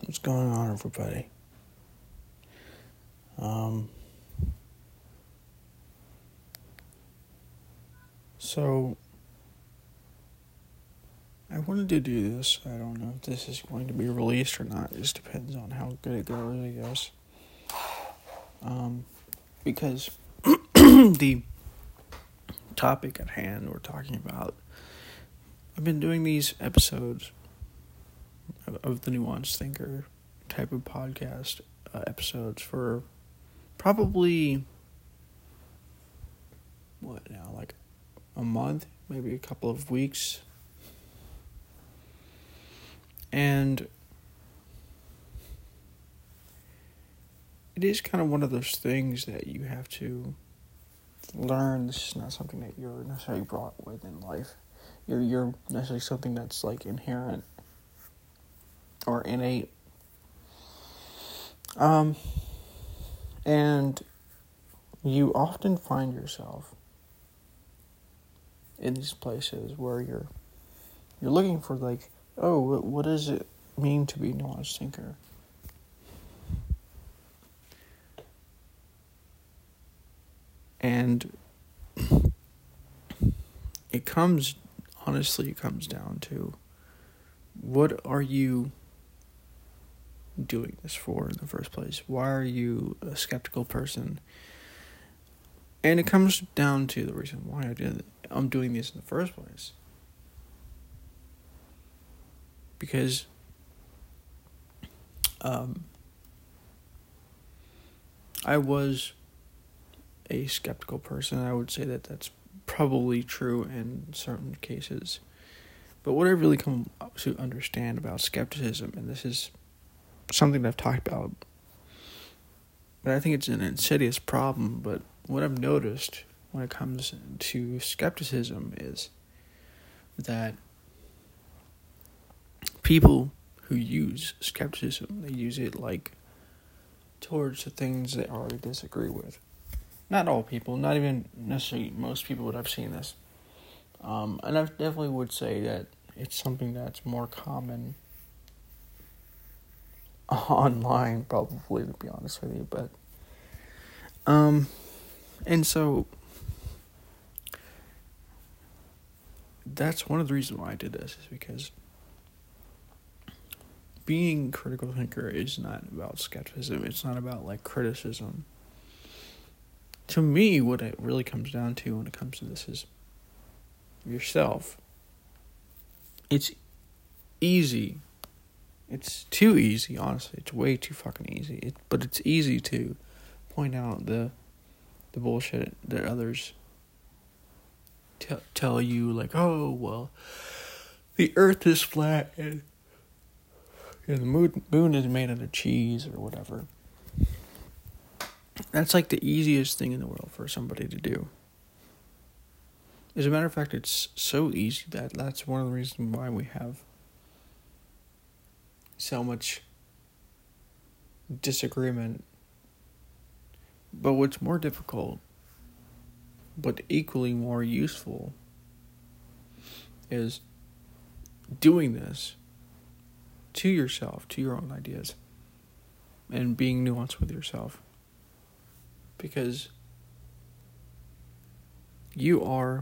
What's going on, everybody? So I wanted to do this. I don't know if this is going to be released or not. It just depends on how good it goes, I guess. Because the topic at hand we're talking about, I've been doing these episodes of the Nuanced Thinker type of podcast episodes for probably, like a month, maybe a couple of weeks. And it is kind of one of those things that you have to learn. This is not something that you're necessarily brought with in life. You're necessarily something that's like inherent or innate. And you often find yourself in these places where you're looking for like, oh, what does it mean to be a nuanced thinker? And it comes down to, what are you doing this for in the first place? Why are you a skeptical person? And it comes down to the reason why I'm doing this in the first place. Because I was a skeptical person. I would say that that's probably true in certain cases. But what I really come to understand about skepticism, and this is something that I've talked about, but I think it's an insidious problem, but what I've noticed when it comes to skepticism is that people who use skepticism, they use it like towards the things they already disagree with. Not all people, not even necessarily most people, but I've seen this. And I definitely would say that it's something that's more common online, probably, to be honest with you. But, and so that's one of the reasons why I did this, is because being a critical thinker is not about skepticism. It's not about like criticism. To me, what it really comes down to when it comes to this is yourself. It's easy. It's too easy, honestly. It's way too fucking easy. But it's easy to point out the bullshit that others tell you, like, oh, well, the earth is flat and the moon is made out of cheese or whatever. That's like the easiest thing in the world for somebody to do. As a matter of fact, it's so easy that that's one of the reasons why we have so much disagreement. But what's more difficult, but equally more useful, is doing this to yourself, to your own ideas, and being nuanced with yourself. Because you are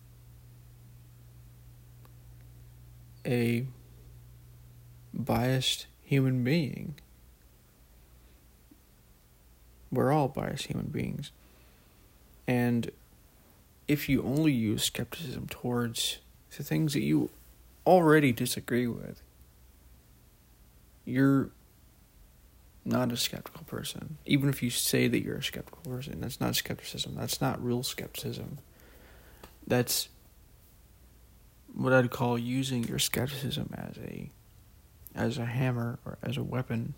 a biased human being. We're all biased human beings. And if you only use skepticism towards the things that you already disagree with, you're not a skeptical person. Even if you say that you're a skeptical person, that's not skepticism. That's not real skepticism. That's what I'd call using your skepticism as a hammer or as a weapon,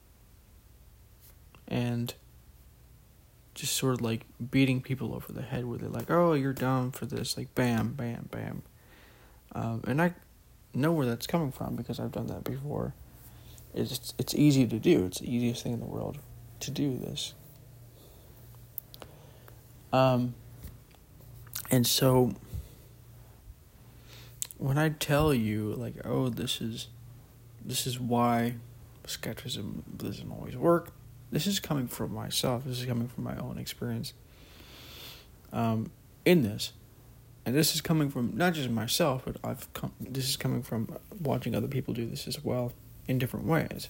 and just sort of like beating people over the head with it, like, oh, you're dumb for this, like bam, bam, bam. And I know where that's coming from because I've done that before. It's easy to do. It's the easiest thing in the world to do this. And so when I tell you, like, oh, this is why skepticism doesn't always work. This is coming from myself. This is coming from my own experience in this. And this is coming from not just myself, but this is coming from watching other people do this as well in different ways.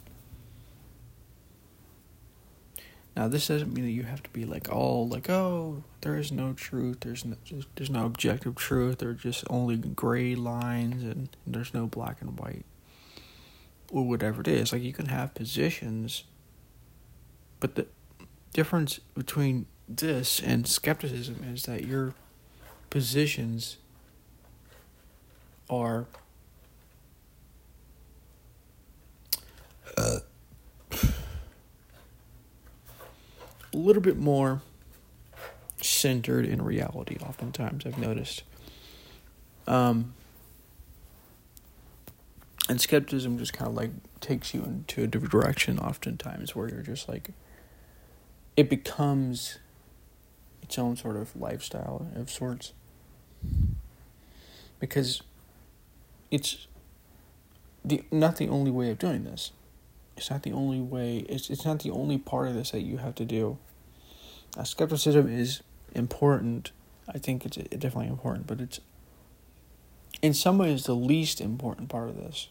Now, this doesn't mean that you have to be oh, there is no truth, there's no objective truth, there are just only gray lines, and there's no black and white, or whatever it is. Like, you can have positions, but the difference between this and skepticism is that your positions are a little bit more centered in reality, oftentimes, I've noticed. And skepticism just kind of like takes you into a different direction, oftentimes, where you're just like, it becomes its own sort of lifestyle of sorts. Because it's not the only way of doing this. It's not the only way, it's not the only part of this that you have to do. Skepticism is important. I think it's definitely important, but it's in some ways the least important part of this.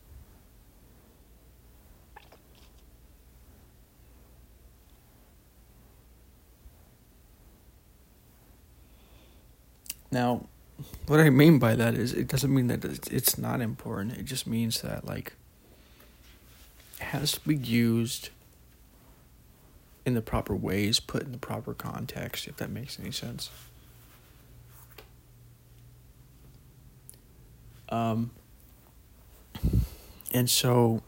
Now, what I mean by that is, it doesn't mean that it's not important. It just means that, like, it has to be used in the proper ways, put in the proper context, if that makes any sense. And so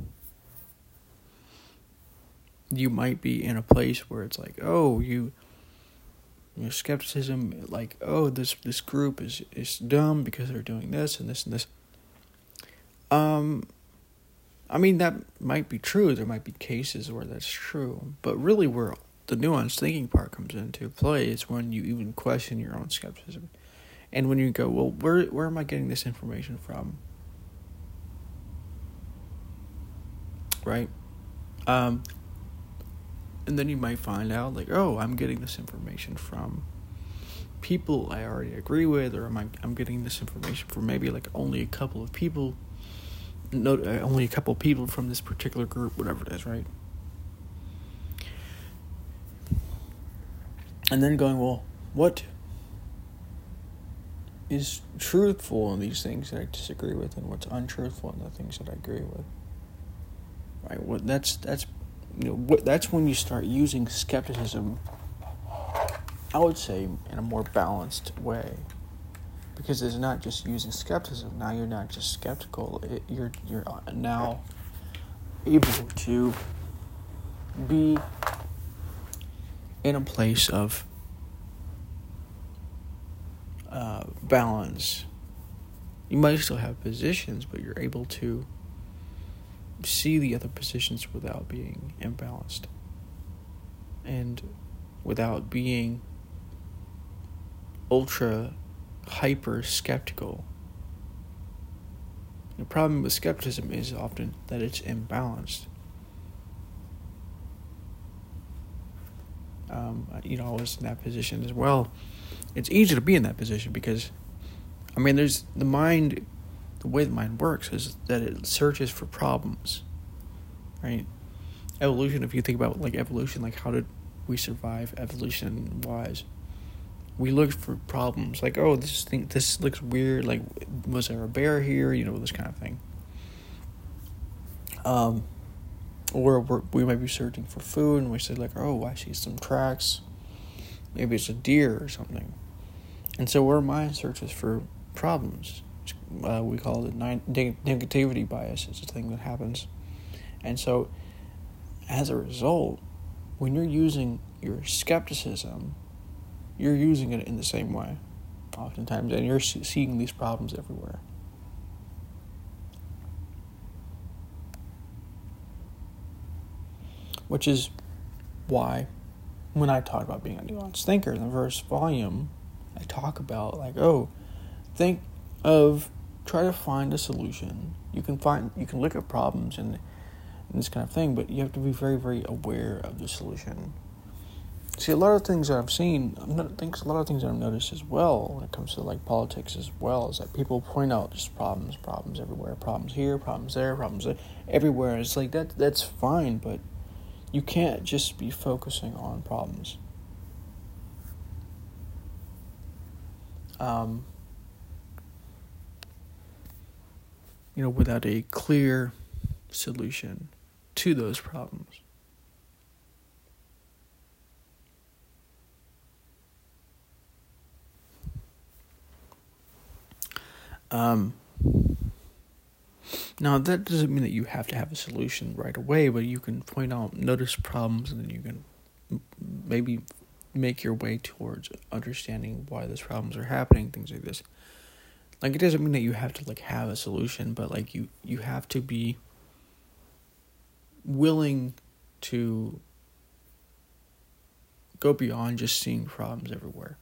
you might be in a place where it's like, oh, skepticism, like, oh, this group is dumb because they're doing this and this and this. I mean, that might be true. There might be cases where that's true. But really where the nuanced thinking part comes into play is when you even question your own skepticism. And when you go, well, where am I getting this information from? Right? And then you might find out, like, oh, I'm getting this information from people I already agree with, or I'm getting this information from maybe like only a couple of people. Only a couple people from this particular group, whatever it is, right? And then going, well, what is truthful in these things that I disagree with, and what's untruthful in the things that I agree with? Right? Well, that's when you start using skepticism, I would say, in a more balanced way. Because it's not just using skepticism. Now you're not just skeptical. You're now able to be in a place of balance. You might still have positions, but you're able to see the other positions without being imbalanced and without being ultra hyper skeptical. The problem with skepticism is often that it's imbalanced. I was in that position as well. It's easy to be in that position because, there's the mind. The way the mind works is that it searches for problems, right? Evolution. If you think about like evolution, like how did we survive evolution-wise? We looked for problems, like, oh, this looks weird, like, was there a bear here, this kind of thing. Or we might be searching for food, and we say, like, oh, I see some tracks, maybe it's a deer or something. And so our mind searches for problems. We call it negativity bias. It's a thing that happens. And so, as a result, when you're using your skepticism, you're using it in the same way, oftentimes, and you're seeing these problems everywhere. Which is why, when I talk about being a nuanced thinker in the first volume, I talk about, like, try to find a solution. You can look at problems in and this kind of thing, but you have to be very, very aware of the solution. See, a lot of things that I've seen, a lot of things that I've noticed as well when it comes to like politics as well, is that people point out just problems everywhere, problems here, problems there, everywhere. It's like that's fine, but you can't just be focusing on problems. Without a clear solution to those problems. Now that doesn't mean that you have to have a solution right away, but you can notice problems, and then you can maybe make your way towards understanding why those problems are happening, things like this. Like, it doesn't mean that you have to, like, have a solution, but, like, you have to be willing to go beyond just seeing problems everywhere.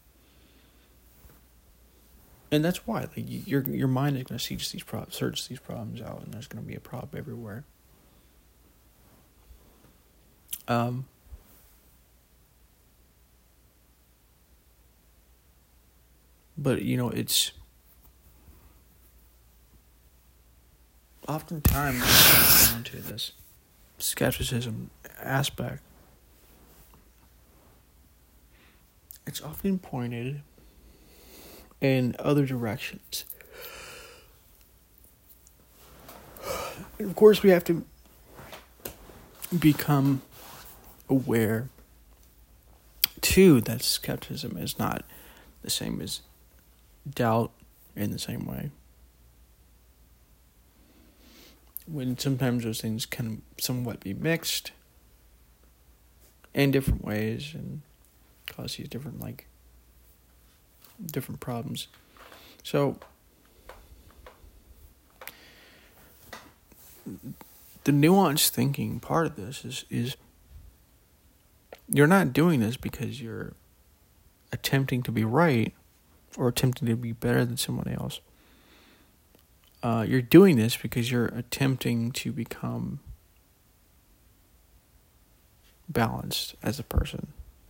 And that's why, like, your mind is going to see just search these problems out, and there's going to be a problem everywhere. But, it's oftentimes down to this skepticism aspect. It's often pointed in other directions. And of course, we have to become aware, too, that skepticism is not the same as doubt in the same way. When sometimes those things can somewhat be mixed in different ways and cause these different problems. So the nuanced thinking part of this is you're not doing this because you're attempting to be right or attempting to be better than someone else. You're doing this because you're attempting to become balanced as a person.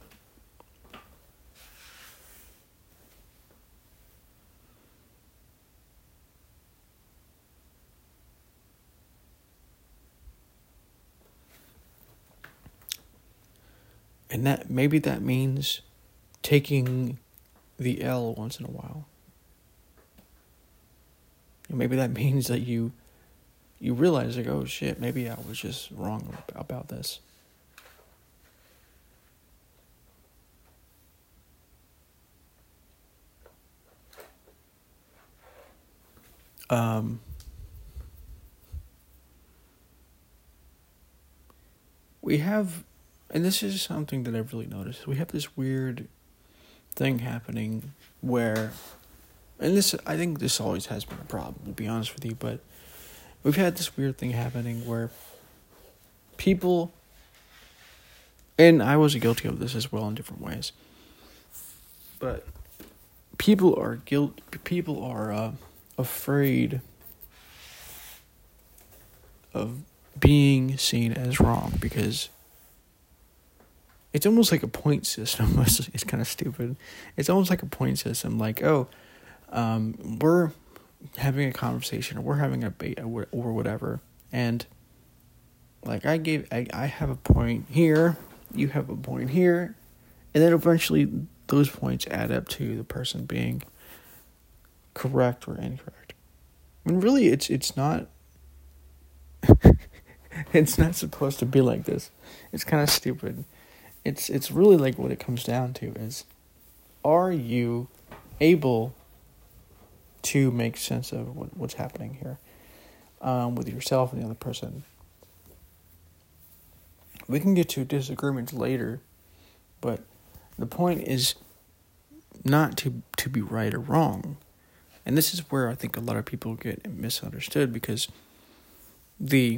And that means taking the L once in a while. And maybe that means that you realize, like, oh shit, maybe I was just wrong about this. We have, and this is something that I've really noticed, we have this weird thing happening where, and I think this always has been a problem, to be honest with you, but we've had this weird thing happening where people, and I was guilty of this as well in different ways, but people are afraid of being seen as wrong because it's almost like a point system. It's kind of stupid. It's almost like a point system, like, oh, we're having a conversation or we're having a debate or whatever, and like I have a point here, you have a point here, and then eventually those points add up to the person being correct or incorrect. I mean, really, it's not. It's not supposed to be like this. It's kind of stupid. It's really like what it comes down to is, are you able to make sense of what's happening here with yourself and the other person? We can get to disagreements later, but the point is not to be right or wrong. And this is where I think a lot of people get misunderstood, because the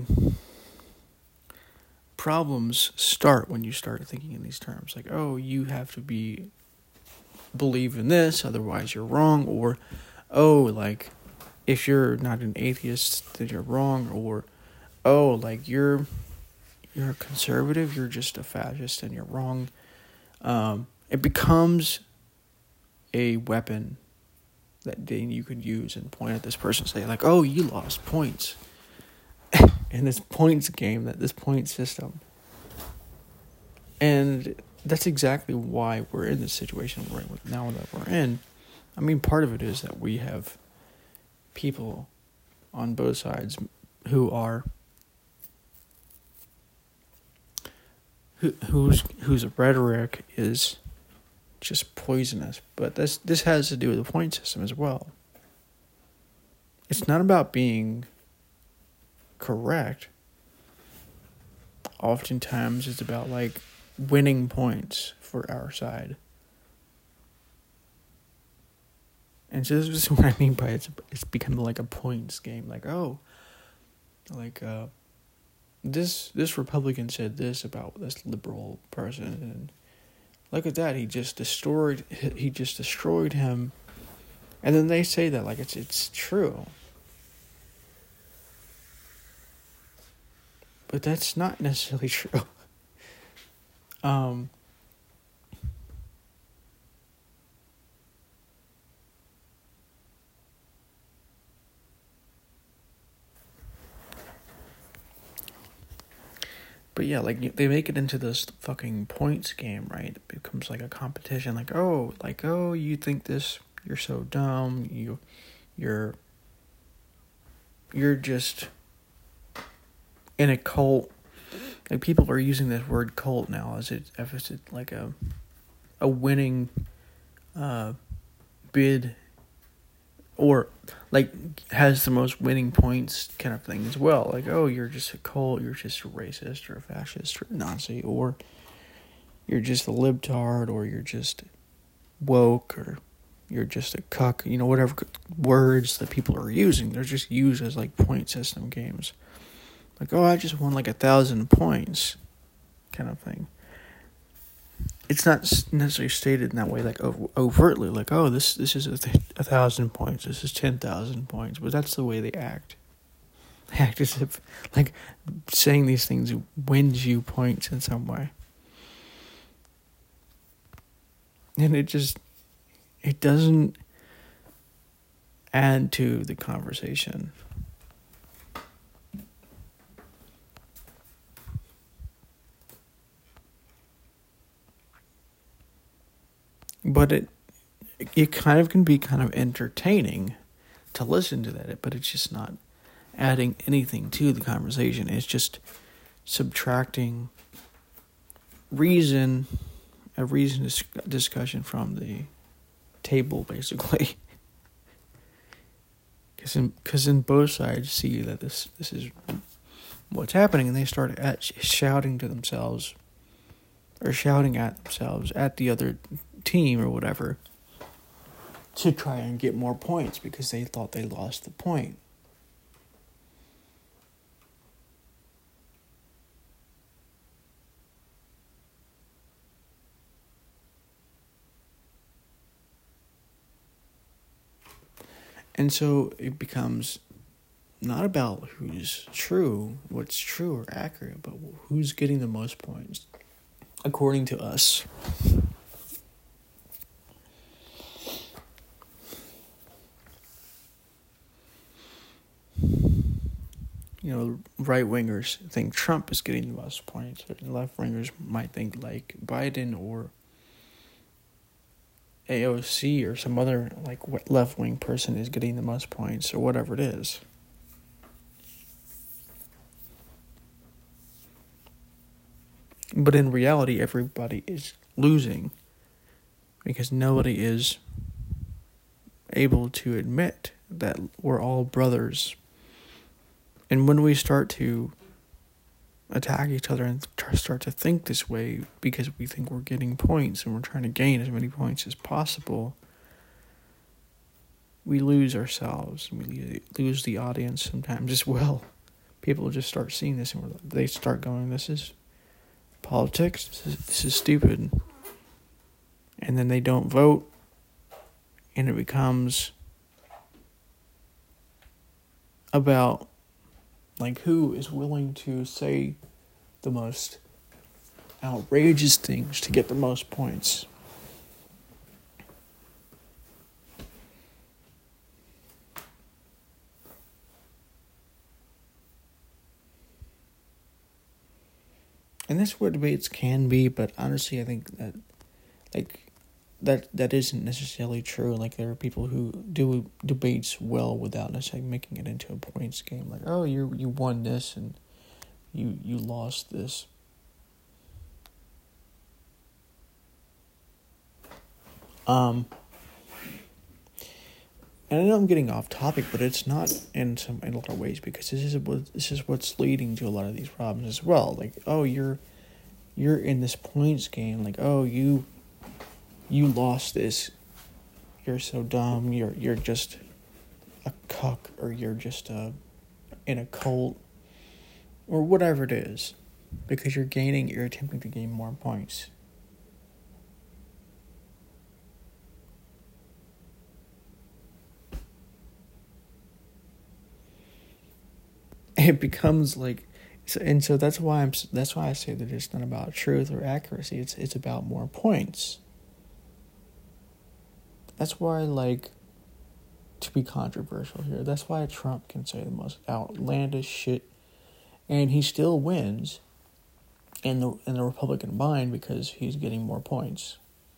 problems start when you start thinking in these terms. Like, oh, you have to believe in this, otherwise you're wrong. Or, oh, like, if you're not an atheist, then you're wrong. Or, oh, like, you're you're a conservative, you're just a fascist and you're wrong. It becomes a weapon that then you could use and point at this person and say, like, oh, you lost points in this points game, this point system. And that's exactly why we're in this situation we're in now that we're in. I mean, part of it is that we have people on both sides whose rhetoric is just poisonous. But this has to do with the point system as well. It's not about being correct. Oftentimes it's about like winning points for our side. And so this is what I mean by it's become like a points game. Like, oh, like this Republican said this about this liberal person, and look at that, he just destroyed him. And then they say that like it's true. But that's not necessarily true. But yeah, like they make it into this fucking points game, right? It becomes like a competition. Like, oh, you think this? You're so dumb. You're just in a cult. Like people are using this word cult now as it like a winning bid, or like has the most winning points kind of thing as well. Like, oh, you're just a cult, you're just a racist or a fascist or a Nazi, or you're just a libtard, or you're just woke, or you're just a cuck, whatever words that people are using, they're just used as like point system games. Like, oh, I just won like 1,000 points kind of thing. It's not necessarily stated in that way, like overtly, like, oh, this is 1,000 points, this is 10,000 points, but that's the way they act. They act as if, like, saying these things wins you points in some way. And it doesn't add to the conversation. But it kind of can be kind of entertaining to listen to that, but it's just not adding anything to the conversation. It's just subtracting a reason discussion from the table, basically. Because in both sides see that this is what's happening, and they start shouting to themselves, or shouting at themselves, at the other team or whatever, to try and get more points because they thought they lost the point. And so it becomes not about what's true or accurate, but who's getting the most points, according to us. Right-wingers think Trump is getting the most points, and left-wingers might think like Biden or AOC or some other like left-wing person is getting the most points, or whatever it is. But in reality, everybody is losing because nobody is able to admit that we're all brothers. And when we start to attack each other and start to think this way because we think we're getting points and we're trying to gain as many points as possible, we lose ourselves, and we lose the audience sometimes as well. People just start seeing this and they start going, this is politics, this is stupid. And then they don't vote, and it becomes about like who is willing to say the most outrageous things to get the most points. And that's what debates can be, but honestly, I think that, that isn't necessarily true. Like, there are people who do debates well without necessarily making it into a points game. Like, oh, you won this and you lost this. And I know I'm getting off topic, but it's not in a lot of ways, because this is what's leading to a lot of these problems as well. Like, oh, you're in this points game. Like, oh, you lost this. You're so dumb. You're just a cuck, or you're just in a cult, or whatever it is, because you're attempting to gain more points. It becomes like, so that's why I say that it's not about truth or accuracy. It's about more points. That's why I like to be controversial here. That's why Trump can say the most outlandish shit, and he still wins in the Republican mind, because he's getting more points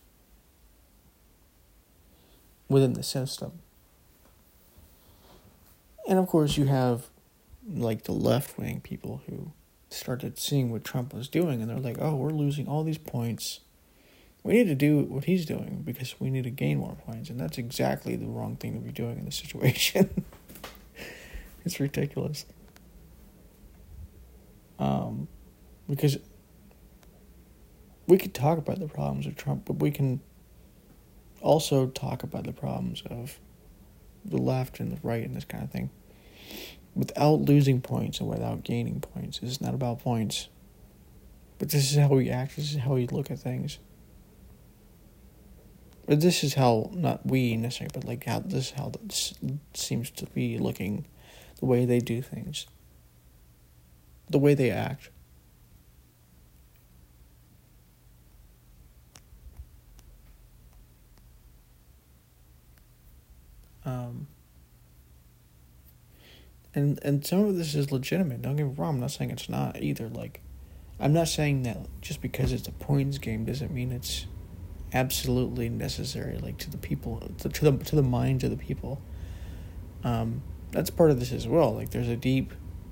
within the system. And of course, you have like the left-wing people who started seeing what Trump was doing, and they're like, oh, we're losing all these points. We need to do what he's doing because we need to gain more points. And that's exactly the wrong thing to be doing in this situation. It's ridiculous. Because we could talk about the problems of Trump, but we can also talk about the problems of the left and the right and this kind of thing, without losing points and without gaining points. It's not about points. But this is how we act. This is how we look at things. But this is how, not we necessarily, but like how this seems to be looking, the way they do things, the way they act. And some of this is legitimate. Don't get me wrong. I'm not saying it's not either. Like, I'm not saying that just because it's a points game doesn't mean it's absolutely necessary. Like, to the people, to the minds of the people. That's part of this as well. Like, there's a deep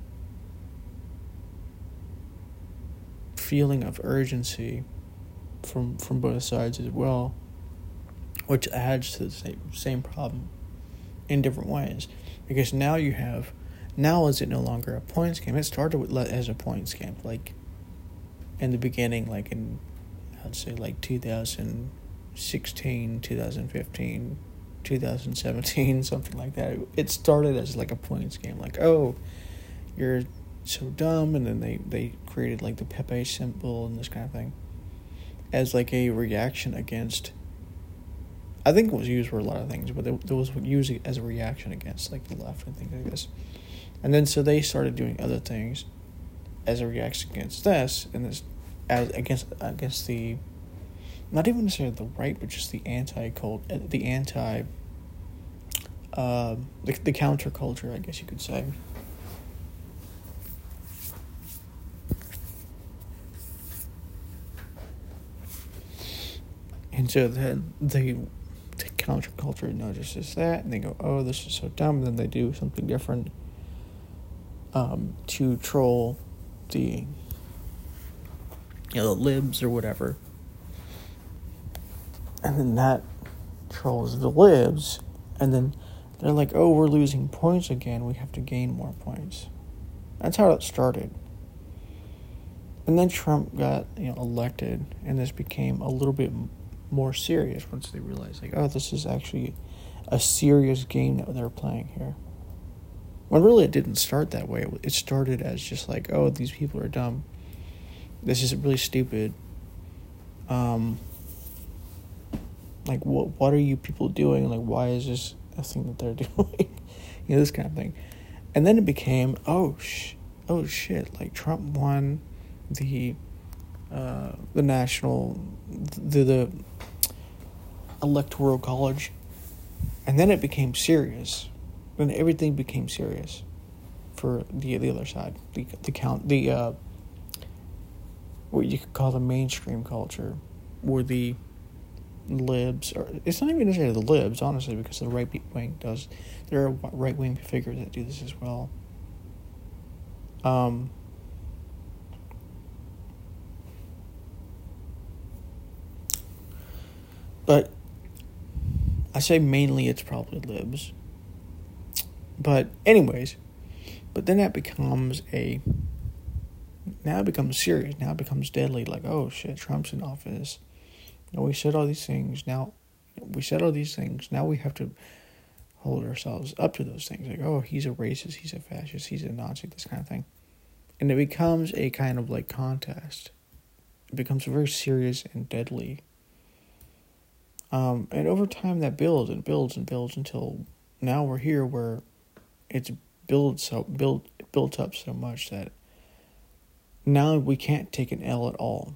feeling of urgency from both sides as well, which adds to the same problem in different ways. Because now is it no longer a points game? It started as a points game, like in the beginning, like in, I'd say like 2016, 2015, 2017, something like that. It started as like a points game, like, oh, you're so dumb, and then they created like the Pepe symbol and this kind of thing as like a reaction against, I think it was used for a lot of things, but it was used as a reaction against like the left and things like this. And then so they started doing other things as a reaction against this, and this as against the, not even necessarily the right, but just the anti-cult, the counterculture, I guess you could say. And so then the counterculture notices that, and they go, oh, this is so dumb, and then they do something different to troll the libs or whatever. And then that trolls the libs, and then they're like, oh, we're losing points again, we have to gain more points. That's how it started. And then Trump got elected, and this became a little bit more serious once they realized, like, oh, this is actually a serious game that they're playing here. When really it didn't start that way. It started as just like, oh, these people are dumb. This is really stupid. Like, what are you people doing? Like, why is this a thing that they're doing? This kind of thing. And then it became, oh shit, like Trump won, the national, the electoral college, and then it became serious. Then everything became serious for the other side, what you could call the mainstream culture, or the libs, or it's not even necessarily the libs, honestly, because the right wing does. There are right wing figures that do this as well. But I say mainly it's probably libs. But anyways, but then that becomes now it becomes serious. Now it becomes deadly. Like, oh shit, Trump's in office. We said all these things. Now we have to hold ourselves up to those things. Like, oh, he's a racist, he's a fascist, he's a Nazi, this kind of thing. And it becomes a kind of like contest. It becomes very serious and deadly. And over time that builds and builds and builds until now we're here where it's built up so much that now we can't take an L at all.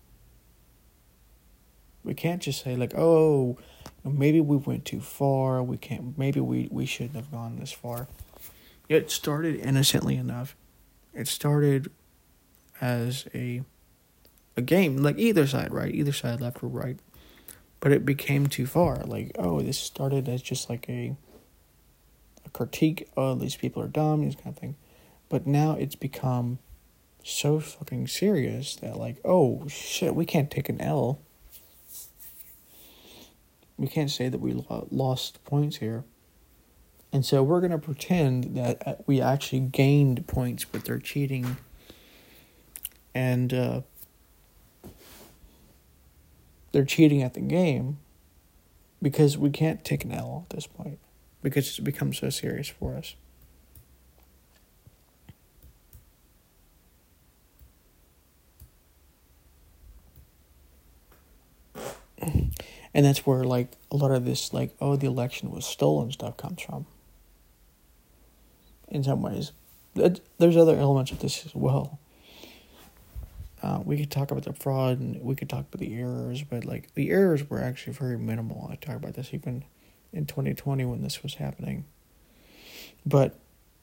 We can't just say like, oh, maybe we went too far. Maybe we shouldn't have gone this far. It started innocently enough. It started as a game, like either side, right? Either side, left or right. But it became too far. Like, oh, this started as just like a critique. Oh, these people are dumb, this kind of thing. But now it's become so fucking serious that like, oh shit, we can't take an L. We can't say that we lost points here. And so we're going to pretend that we actually gained points with their cheating. And they're cheating at the game because we can't take an L at this point because it's become so serious for us. And that's where like a lot of this like, oh, the election was stolen stuff comes from. In some ways. There's other elements of this as well. We could talk about the fraud and we could talk about the errors, but like the errors were actually very minimal. I talked about this even in 2020 when this was happening. But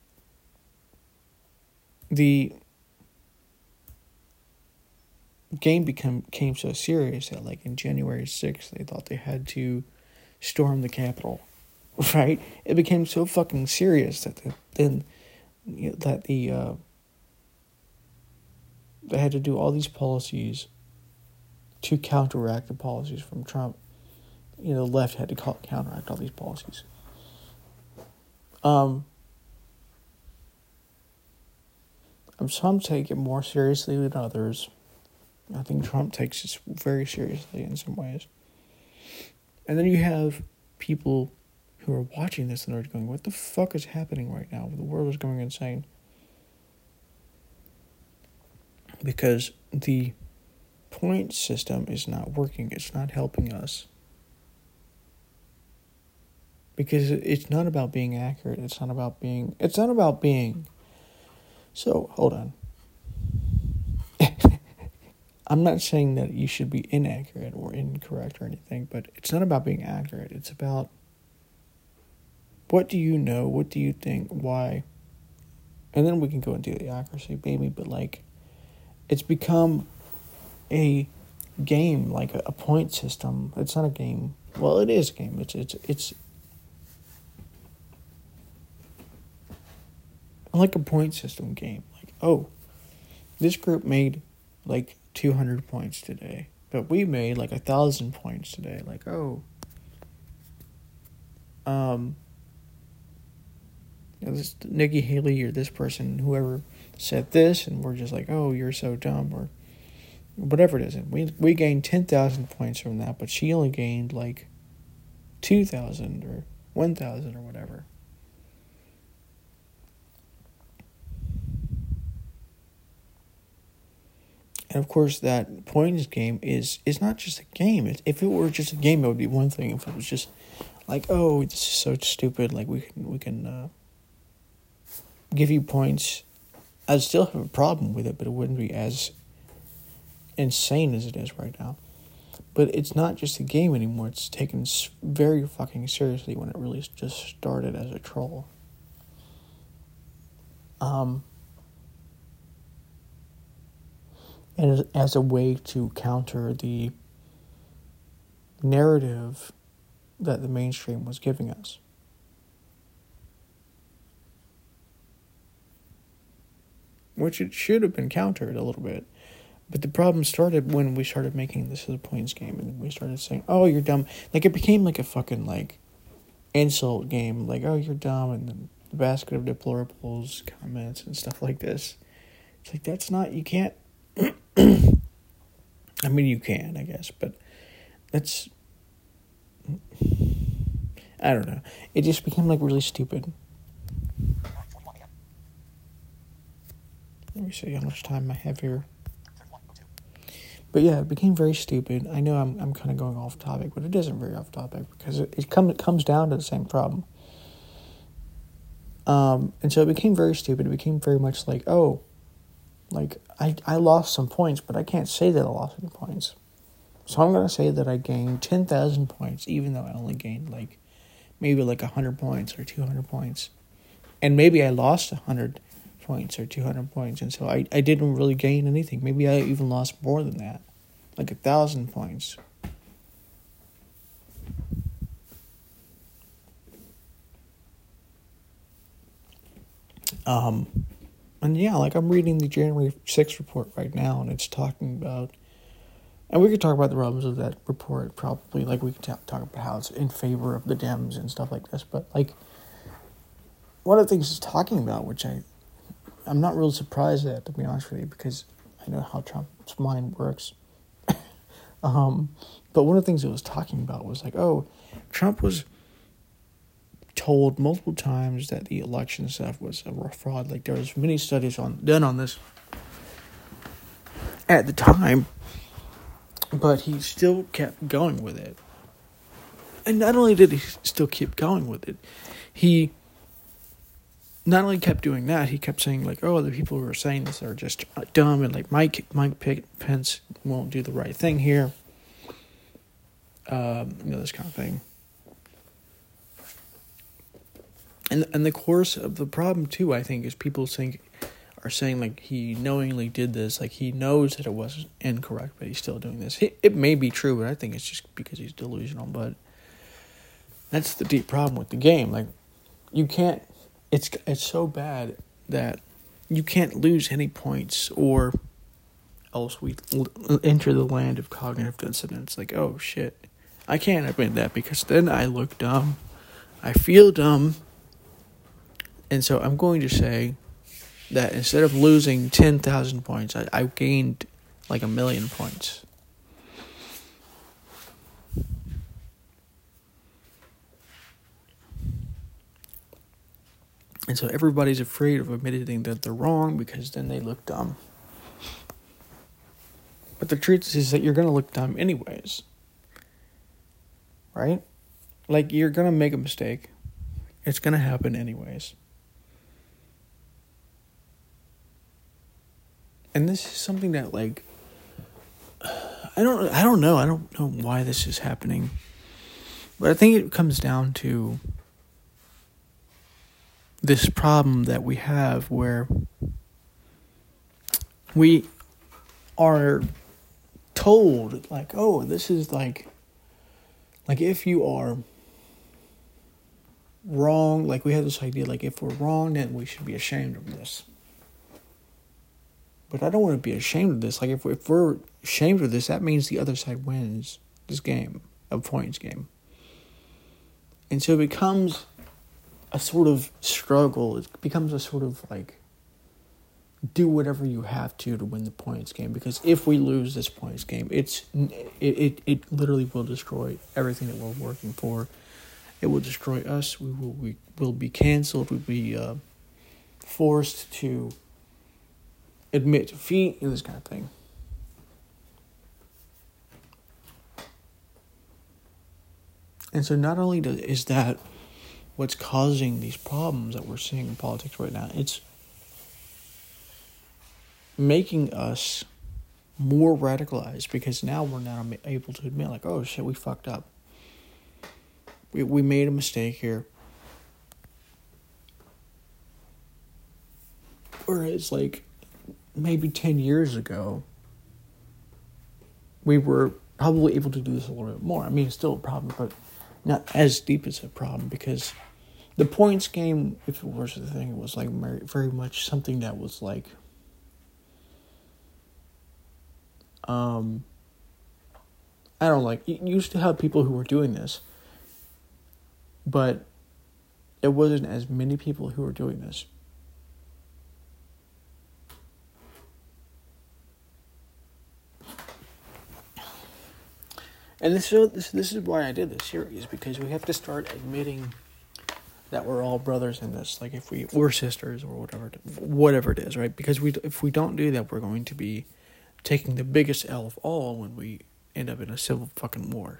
the game became so serious that like in January 6th they thought they had to storm the Capitol, right? It became so fucking serious that they had to do all these policies to counteract the policies from Trump. The left had to counteract all these policies. Some take it more seriously than others. I think Trump takes this very seriously in some ways. And then you have people who are watching this and are going, what the fuck is happening right now? The world is going insane. Because the point system is not working. It's not helping us. Because it's not about being accurate. It's not about being. So, hold on. I'm not saying that you should be inaccurate or incorrect or anything, but it's not about being accurate. It's about what do you know? What do you think? Why? And then we can go into the accuracy, baby. But like, it's become a game, like a point system. It's not a game. Well, it is a game. It's like a point system game. Like, oh, this group made like 200 points today, but we made like 1,000 points today. Like, oh, this Nikki Haley or this person, whoever said this, and we're just like, oh, you're so dumb, or whatever it is. And we gained 10,000 points from that, but she only gained like 2,000 or 1,000 or whatever. And of course, that points game is not just a game. If it were just a game, it would be one thing. If it was just like, oh, this is so stupid, like we can give you points, I'd still have a problem with it, but it wouldn't be as insane as it is right now. But it's not just a game anymore. It's taken very fucking seriously when it really just started as a troll. And as a way to counter the narrative that the mainstream was giving us. Which it should have been countered a little bit. But the problem started when we started making this as a points game. And we started saying, oh, you're dumb. Like, it became like a fucking, like, insult game. Like, oh, you're dumb. And then the basket of deplorables comments and stuff like this. It's like, that's not, you can't. I mean, you can, I guess. But that's, I don't know. It just became, like, really stupid. Let me see how much time I have here. But yeah, it became very stupid. I know I'm kind of going off topic, but it isn't very off topic because it comes down to the same problem. And so it became very stupid. It became very much like, oh, like I lost some points, but I can't say that I lost any points. So I'm going to say that I gained 10,000 points, even though I only gained like maybe like 100 points or 200 points. And maybe I lost 100 points or 200 points, and so I didn't really gain anything. Maybe I even lost more than that, like 1,000 points. And yeah, like I'm reading the January 6th report right now, and it's talking about, and we could talk about the problems of that report probably, like we could talk about how it's in favor of the Dems and stuff like this, but like one of the things it's talking about, which I'm not really surprised at, to be honest with you, because I know how Trump's mind works. But one of the things it was talking about was like, oh, Trump was told multiple times that the election stuff was a fraud. Like there was many studies done on this at the time, but he still kept going with it. And not only did he still keep going with it, he not only kept doing that, he kept saying, like, oh, the people who are saying this are just dumb, and, like, Mike Pence won't do the right thing here. This kind of thing. And the course of the problem, too, I think, is people are saying, like, he knowingly did this. Like, he knows that it was incorrect, but he's still doing this. It may be true, but I think it's just because he's delusional. But that's the deep problem with the game. Like, you can't... It's so bad that you can't lose any points, or else we enter the land of cognitive dissonance. Like, oh shit, I can't admit that because then I look dumb, I feel dumb, and so I'm going to say that instead of losing 10,000 points, I gained like 1,000,000 points. And so everybody's afraid of admitting that they're wrong because then they look dumb. But the truth is that you're going to look dumb anyways. Right? Like, you're going to make a mistake. It's going to happen anyways. And this is something that, like, I don't know. I don't know why this is happening. But I think it comes down to this problem that we have where we are told, like, oh, this is like if you are wrong, like we have this idea, like if we're wrong, then we should be ashamed of this. But I don't want to be ashamed of this. Like if we're ashamed of this, that means the other side wins this game, a points game. And so it becomes a sort of struggle. It becomes a sort of like do whatever you have to win the points game, because if we lose this points game, it literally will destroy everything that we're working for. It will destroy us. We will be canceled. We'll be forced to admit defeat and this kind of thing. And so not only is that what's causing these problems that we're seeing in politics right now, it's making us more radicalized because now we're not able to admit, like, oh shit, we fucked up. We made a mistake here. Whereas, like, maybe 10 years ago, we were probably able to do this a little bit more. I mean, it's still a problem, but not as deep as a problem, because the points game, if it was the thing, it was like very much something that was like, I don't like, you used to have people who were doing this, but it wasn't as many people who were doing this. And this is why I did this series, because we have to start admitting that we're all brothers in this. Like, if we're sisters or whatever it is, right? Because if we don't do that, we're going to be taking the biggest L of all when we end up in a civil fucking war.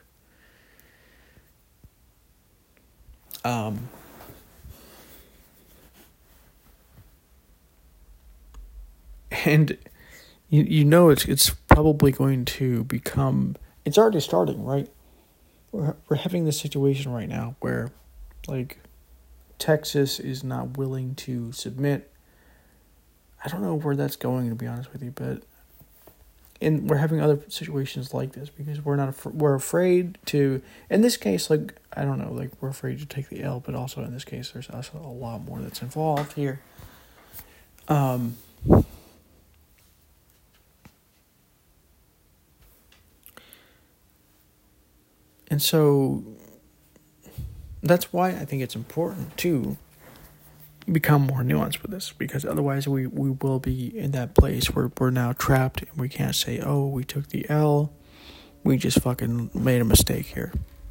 And you know it's probably going to become. It's already starting, right? We're having this situation right now where, like, Texas is not willing to submit. I don't know where that's going, to be honest with you, but we're having other situations like this because we're afraid to. In this case, like, I don't know, like, we're afraid to take the L, but also in this case, there's also a lot more that's involved here. And so that's why I think it's important to become more nuanced with this, because otherwise we will be in that place where we're now trapped and we can't say, oh, we took the L, we just fucking made a mistake here.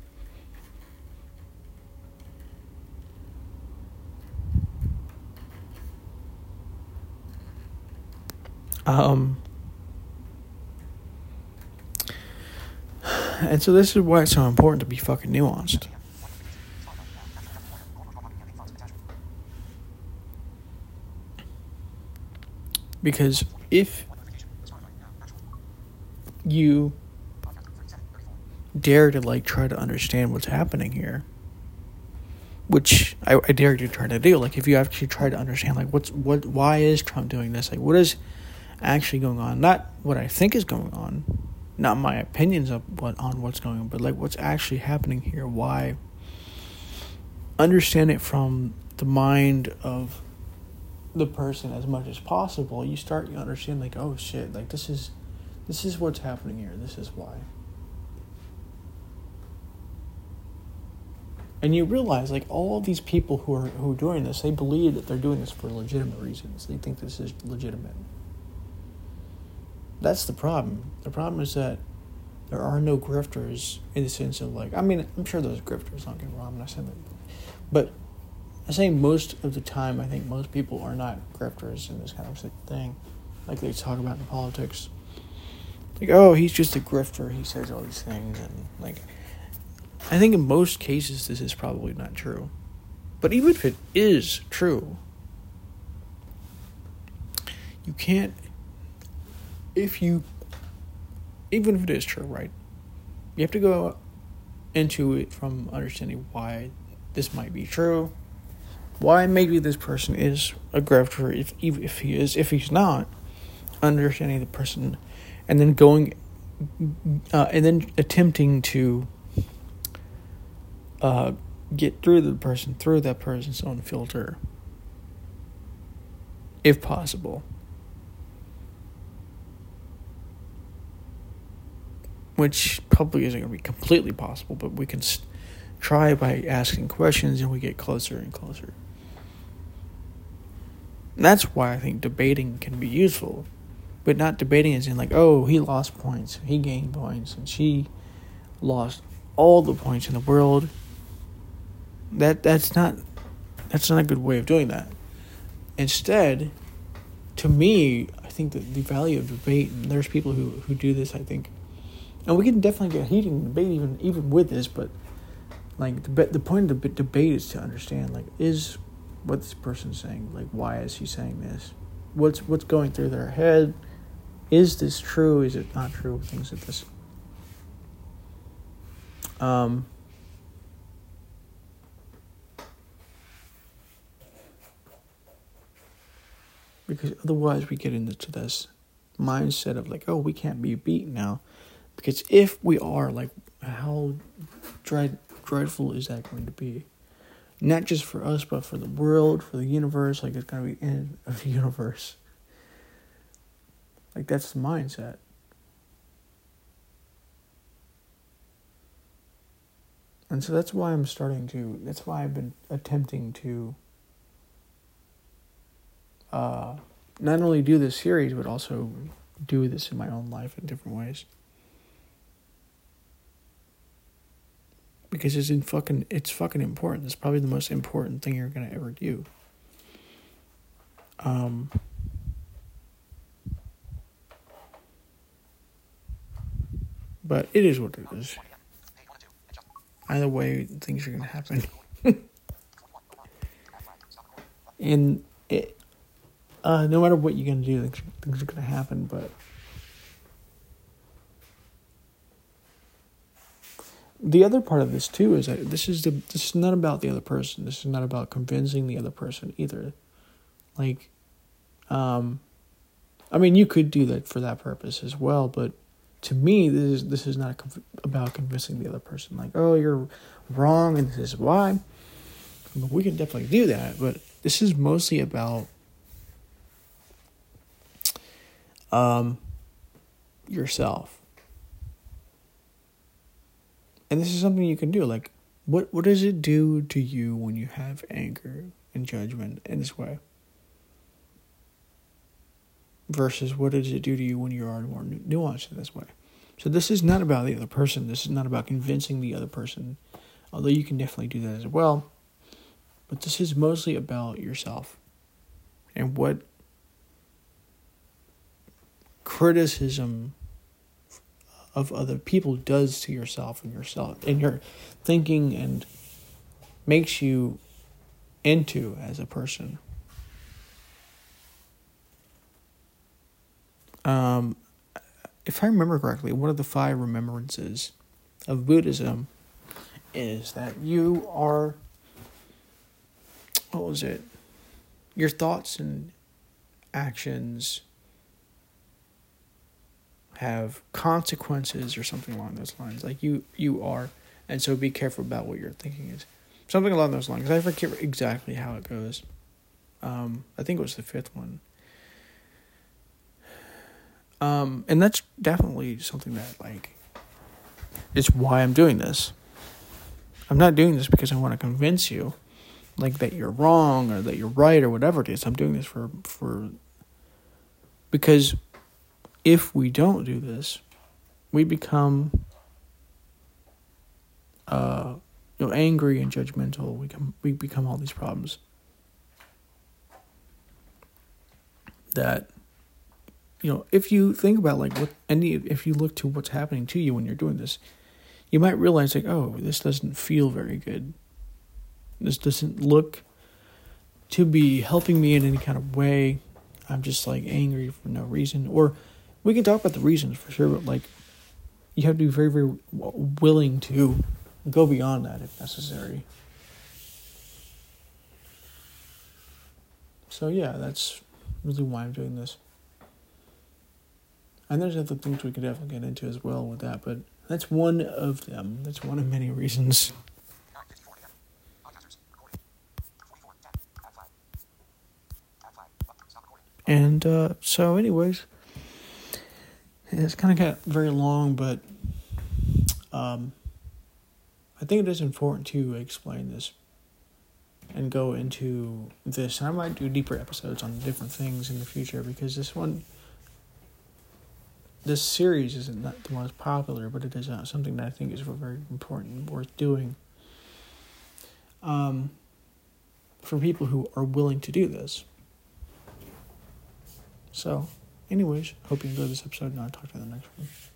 And so this is why it's so important to be fucking nuanced. Because if you dare to, like, try to understand what's happening here, which I dare you to try to do, like, if you actually try to understand, like, why is Trump doing this? Like, what is actually going on? Not what I think is going on, not my opinions on what's going on, but, like, what's actually happening here. Why? Understand it from the mind of the person as much as possible. You understand, like, oh shit, like, this is what's happening here. This is why. And you realize, like, all of these people who are doing this, they believe that they're doing this for legitimate reasons. They think this is legitimate. That's the problem. The problem is that there are no grifters in the sense of, like, I mean, I'm sure there's grifters, don't get me wrong, I'm not saying that. But I'm saying most of the time, I think most people are not grifters in this kind of thing. Like they talk about in politics. Like, oh, he's just a grifter, he says all these things. And, like, I think in most cases this is probably not true. But even if it is true, you can't, even if it is true, right? You have to go into it from understanding why this might be true, why maybe this person is a grifter, if he is, if he's not, understanding the person, and then and then attempting to get through that person's own filter, if possible. Which probably isn't going to be completely possible, but we can try by asking questions, and we get closer and closer. And that's why I think debating can be useful, but not debating as in, like, oh, he lost points, he gained points, and she lost all the points in the world. That's not a good way of doing that. Instead, to me, I think that the value of debate, and there's people who do this, I think. And we can definitely get heated in debate even with this, but, like, the point of the debate is to understand, like, is what this person's saying, like, why is he saying this? What's going through their head? is this true? Is it not true? Things like this. Because otherwise we get into this mindset of like, oh, we can't be beaten now. Because if we are, like, how dreadful is that going to be? Not just for us, but for the world, for the universe. Like, it's going to be end of the universe. Like, that's the mindset. And so that's why that's why I've been attempting to not only do this series, but also do this in my own life in different ways. Because it's fucking important. It's probably the most important thing you're gonna ever do. But it is what it is. Either way, things are gonna happen. And no matter what you're gonna do, things are gonna happen. But the other part of this too is that this is not about the other person. This is not about convincing the other person either. Like, I mean, you could do that for that purpose as well, but to me, this is not about convincing the other person. Like, oh, you're wrong, and this is why. But we can definitely do that, but this is mostly about yourself. And this is something you can do. Like, what does it do to you when you have anger and judgment in this way? Versus what does it do to you when you are more nuanced in this way? So this is not about the other person. This is not about convincing the other person. Although you can definitely do that as well. But this is mostly about yourself. And what criticism of other people does to yourself and your thinking and makes you into as a person. If I remember correctly, one of the 5 remembrances of Buddhism is that you are, your thoughts and actions have consequences or something along those lines. Like you are, and so be careful about what your thinking is. Something along those lines. I forget exactly how it goes. I think it was the 5th one. And that's definitely something that, like, is why I'm doing this. I'm not doing this because I want to convince you, like, that you're wrong or that you're right or whatever it is. I'm doing this because if we don't do this, we become, angry and judgmental. We become all these problems that, if you think about, like, if you look to what's happening to you when you're doing this, you might realize, like, oh, this doesn't feel very good. This doesn't look to be helping me in any kind of way. I'm just, like, angry for no reason. Or we can talk about the reasons for sure, but, like, you have to be very, very willing to go beyond that if necessary. So, yeah, that's really why I'm doing this. And there's other things we could definitely get into as well with that, but that's one of them. That's one of many reasons. And so anyways, it's kind of got very long, but I think it is important to explain this and go into this. And I might do deeper episodes on different things in the future, because this series isn't not the most popular, but it is something that I think is very important and worth doing for people who are willing to do this. So, anyways, hope you enjoyed this episode, and I'll talk to you in the next one.